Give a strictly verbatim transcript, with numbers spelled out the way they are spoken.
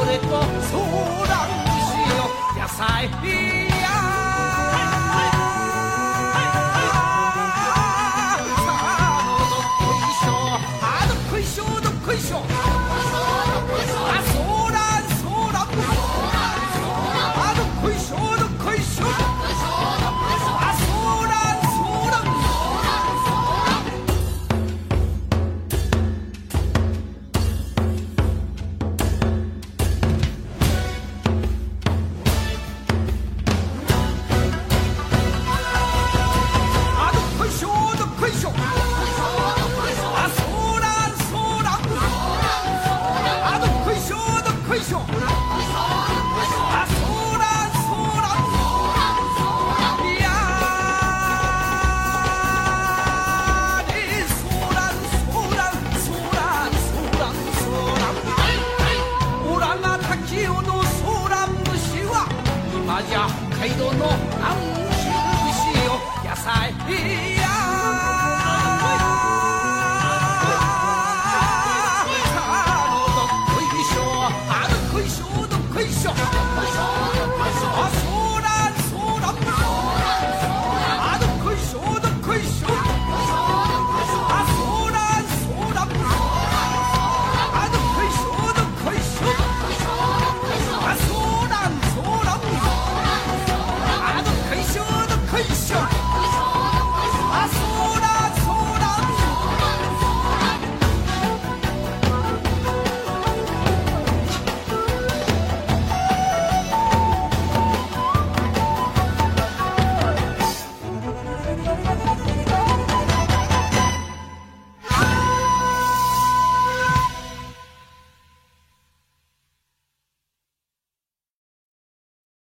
れとソーラン節よ野菜やさあどっこいしょあどっこいしょどっこいしょあソーランソーランあどっこいしょどっこいしょあソーランソーランあどっこいしょどっこいしょあソーランソーランあどっこいしょどっこいしょあソーランソーランいやーねソーランソーランソーランソーランソーランオラが滝尾のソーラン節は今じゃ北海道の